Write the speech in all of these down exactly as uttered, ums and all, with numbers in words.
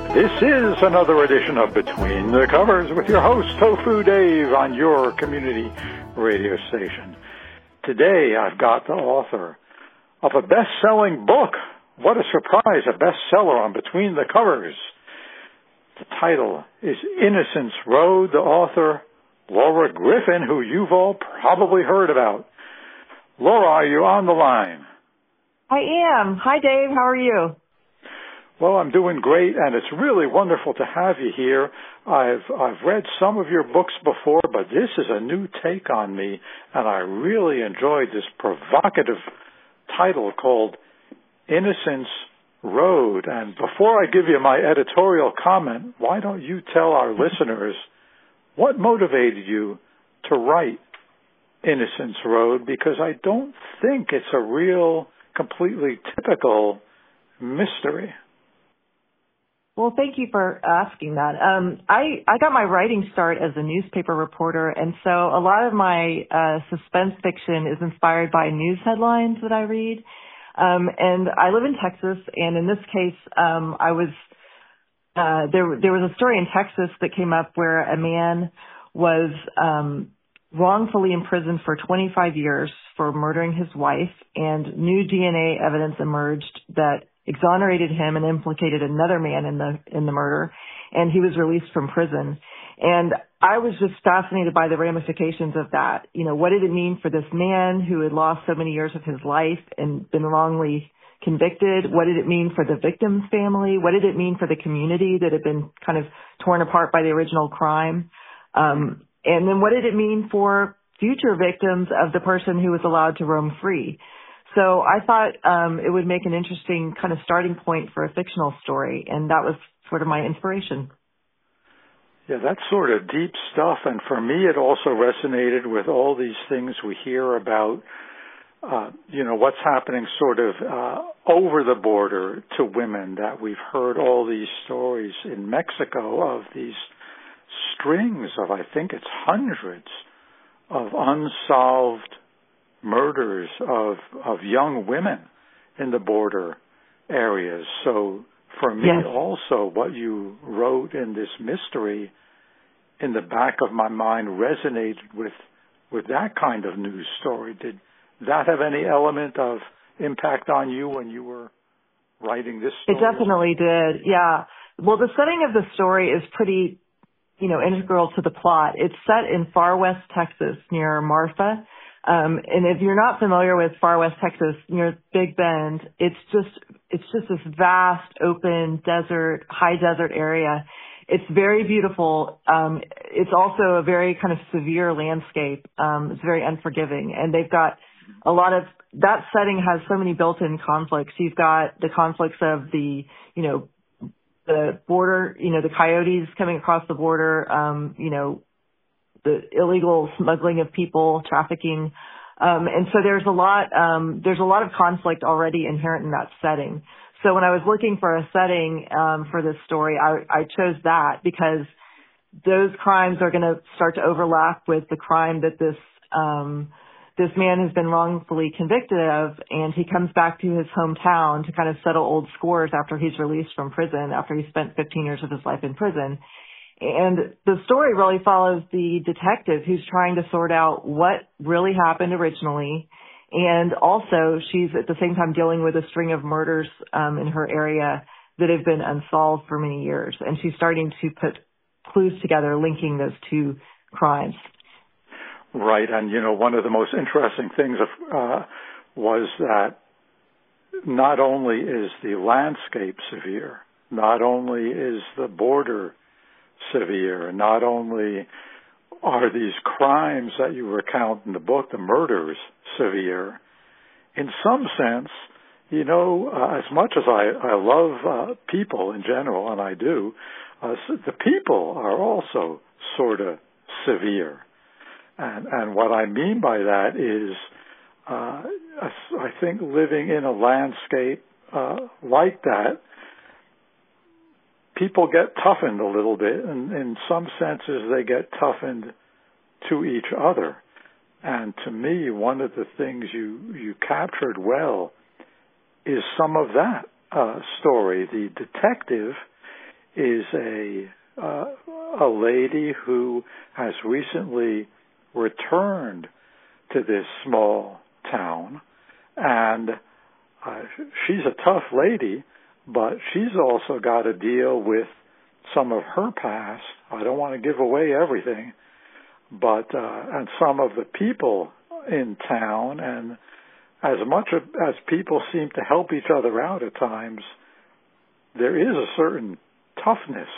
This is another edition of Between the Covers with your host, Tofu Dave, on your community radio station. Today, I've got the author of a best-selling book. What a surprise, a bestseller on Between the Covers. The title is Innocence Road. The author, Laura Griffin, who you've all probably heard about. Laura, are you on the line? I am. Hi, Dave. How are you? Well, I'm doing great, and it's really wonderful to have you here. I've I've read some of your books before, but this is a new take on me, and I really enjoyed this provocative title called Innocence Road. And before I give you my editorial comment, why don't you tell our listeners what motivated you to write Innocence Road? Because I don't think it's a real, completely typical mystery. Well, thank you for asking that. Um, I, I got my writing start as a newspaper reporter, and so a lot of my uh, suspense fiction is inspired by news headlines that I read. Um, and I live in Texas, and in this case, um, I was uh, there. There was a story in Texas that came up where a man was um, wrongfully imprisoned for twenty-five years for murdering his wife, and new D N A evidence emerged that exonerated him and implicated another man in the in the murder, and he was released from prison. And I was just fascinated by the ramifications of that. You know, what did it mean for this man who had lost so many years of his life and been wrongly convicted? What did it mean for the victim's family? What did it mean for the community that had been kind of torn apart by the original crime? Um, and then what did it mean for future victims of the person who was allowed to roam free? So I thought um, it would make an interesting kind of starting point for a fictional story, and that was sort of my inspiration. Yeah, that's sort of deep stuff, and for me it also resonated with all these things we hear about, uh, you know, what's happening sort of uh, over the border to women, that we've heard all these stories in Mexico of these strings of, I think it's hundreds, of unsolved murders of of young women in the border areas. So for me, yes. also, what you wrote in this mystery in the back of my mind resonated with with that kind of news story. Did that have any element of impact on you when you were writing this story? It definitely did, yeah. Well, the setting of the story is pretty, you know, integral to the plot. It's set in far west Texas near Marfa. Um, and if you're not familiar with far west Texas, near Big Bend, it's just it's just this vast, open desert, high desert area. It's very beautiful. Um, it's also a very kind of severe landscape. Um, it's very unforgiving, and they've got a lot of that setting has so many built-in conflicts. You've got the conflicts of the, you know, the border, you know, the coyotes coming across the border, um, you know. the illegal smuggling of people, trafficking. Um, and so there's a lot, um, there's a lot of conflict already inherent in that setting. So when I was looking for a setting, um, for this story, I, I chose that because those crimes are going to start to overlap with the crime that this, um, this man has been wrongfully convicted of, and he comes back to his hometown to kind of settle old scores after he's released from prison, after he spent fifteen years of his life in prison. And the story really follows the detective who's trying to sort out what really happened originally. And also she's at the same time dealing with a string of murders um, in her area that have been unsolved for many years. And she's starting to put clues together linking those two crimes. Right. And, you know, one of the most interesting things uh, was that not only is the landscape severe, not only is the border severe, not only are these crimes that you recount in the book, the murders, severe, in some sense, you know, uh, as much as I, I love uh, people in general, and I do, uh, the people are also sort of severe. And, and what I mean by that is, uh, I think living in a landscape uh, like that, people get toughened a little bit, and in some senses they get toughened to each other. And to me, one of the things you, you captured well is some of that uh, story. The detective is a uh, a lady who has recently returned to this small town, and uh, she's a tough lady, but she's also got to deal with some of her past. I don't want to give away everything, but uh, and some of the people in town, and as much as people seem to help each other out at times, there is a certain toughness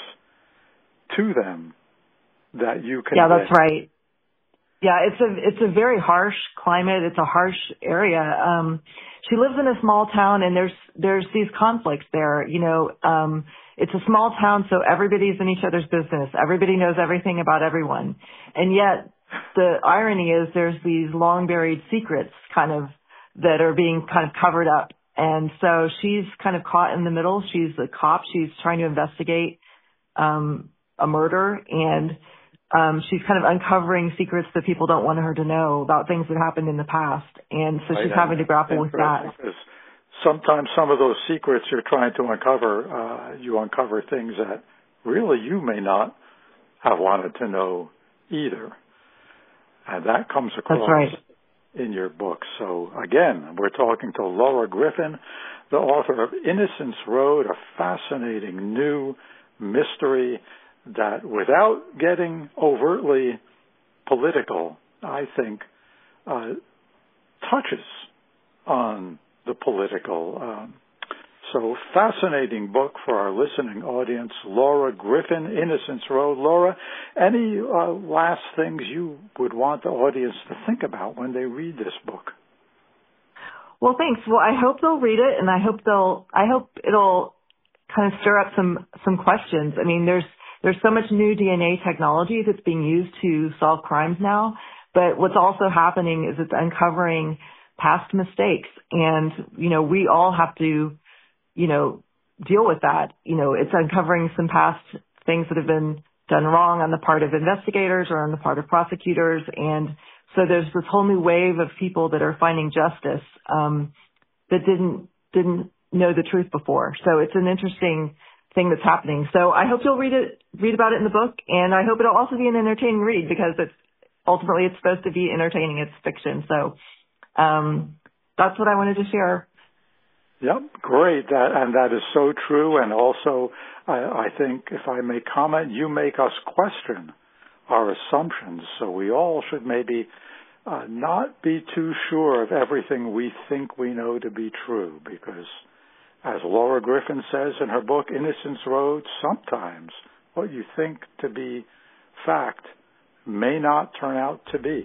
to them that you can. Yeah, that's right. Yeah, it's a it's a very harsh climate. It's a harsh area. Um, she lives in a small town, and there's there's these conflicts there. You know, um, it's a small town, so everybody's in each other's business. Everybody knows everything about everyone, and yet the irony is there's these long buried secrets, kind of, that are being kind of covered up. And so she's kind of caught in the middle. She's a cop. She's trying to investigate um, a murder, and Um, she's kind of uncovering secrets that people don't want her to know about things that happened in the past. And so right, she's having to grapple with that. Because sometimes some of those secrets you're trying to uncover, uh, you uncover things that really you may not have wanted to know either. And that comes across That's right. in your book. So again, we're talking to Laura Griffin, the author of Innocence Road, a fascinating new mystery that, without getting overtly political, I think uh, touches on the political. Um, so fascinating book for our listening audience. Laura Griffin, Innocence Road. Laura, any uh, last things you would want the audience to think about when they read this book? Well, thanks. Well, I hope they'll read it, and I hope they'll. I hope it'll kind of stir up some some questions. I mean, there's There's so much new D N A technology that's being used to solve crimes now, but what's also happening is it's uncovering past mistakes, and, you know, we all have to, you know, deal with that. You know, it's uncovering some past things that have been done wrong on the part of investigators or on the part of prosecutors, and so there's this whole new wave of people that are finding justice um, that didn't didn't know the truth before. So it's an interesting thing that's happening. So I hope you'll read it, read about it in the book, and I hope it'll also be an entertaining read, because it's ultimately it's supposed to be entertaining. It's fiction. So um, that's what I wanted to share. Yep, great. That, and that is so true. And also, I, I think, if I may comment, you make us question our assumptions. So we all should maybe uh, not be too sure of everything we think we know to be true, because as Laura Griffin says in her book, Innocence Road, sometimes what you think to be fact may not turn out to be.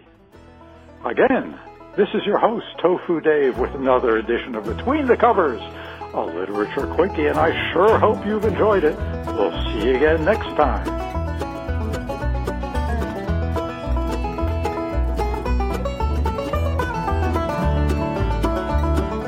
Again, this is your host, Tofu Dave, with another edition of Between the Covers, a literature quickie, and I sure hope you've enjoyed it. We'll see you again next time.